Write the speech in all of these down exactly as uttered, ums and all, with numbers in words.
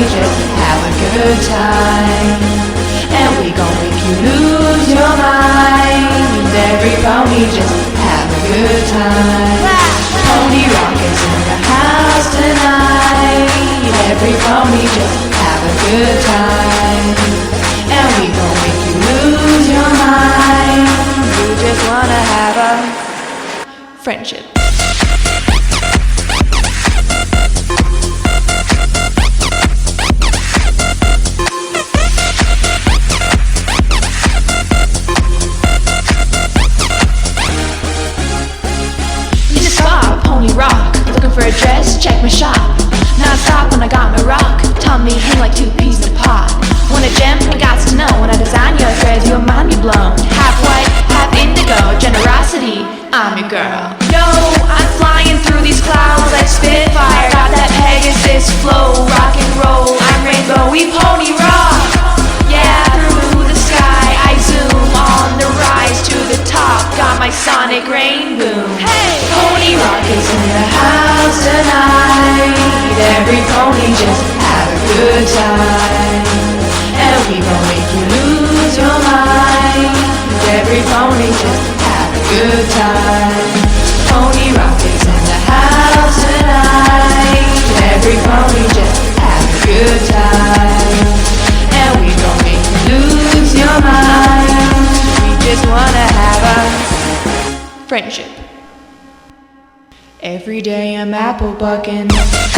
just have a good time. And we gon' make you lose your mind. Every pony just have a good time. Pony Rock is in the house tonight. Every pony just have a good time. And we gon' make you lose your mind. You just wanna have a friendship. Pony Rock, looking for a dress, check my shop. Non-stop when I got my rock, Tommy hang like two peas in a pot. Want a gem? I got to know. When I design your threads, your mind be blown. Half white, half indigo, generosity, I'm your girl. Yo, I'm flying through these clouds like Spitfire. Got that Pegasus flow, rock and roll. I'm rainbow, we Pony Rock. Yeah, through the sky, I zoom on the rise to the top. Got my sonic rain boom. Hey, Pony Rock is in the house tonight. Every pony just have a good time. And we gon' make you lose your mind. Every pony just have a good time. Pony Rock is in the house tonight. Every pony just have a good time. And we gon' make you lose your mind. We just wanna have a friendship. Every day I'm apple bucking.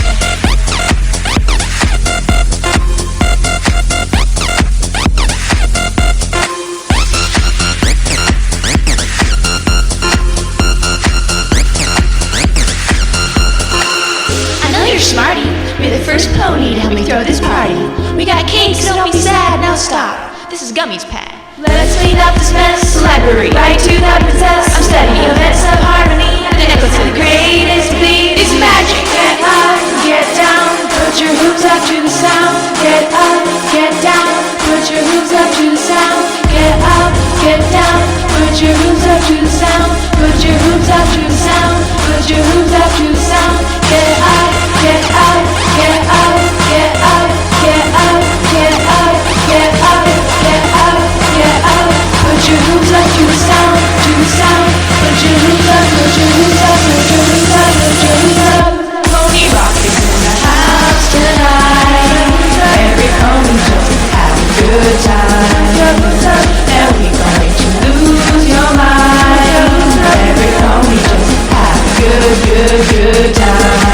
Smarty, be the first pony to help me throw this party. We got cakes, so don't be sad, now stop. This is Gummy's pad. Let's clean up this mess. Library, right to the princess. I'm studying events of harmony. The necklace of the greatest bleed is magic. Get up, get down, put your hooves up to the sound. Get up, get down, put your hooves up to the sound. Get up, get down, put your hooves up to the sound. Put your hooves up to the sound. Put your hooves up to the sound. Get up, get up, get up, get up, get up, get up, get up, get up, get up. Put your hooves up to the sound, to the sound. Put your hooves up, put your hooves up, put your hooves up, put your hooves up. Pony Rock is in the house tonight. Every pony just have a good time. And we gon' make you lose your mind. Every pony just have a good, good, good time.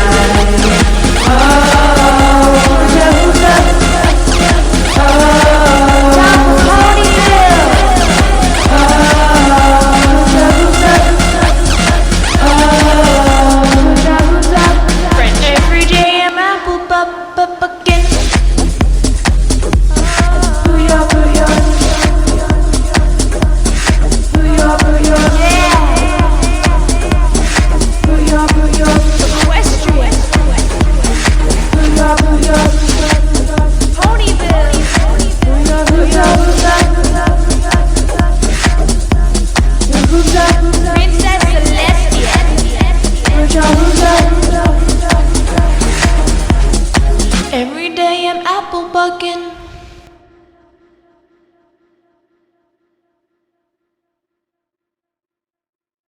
Every day I'm apple bucking.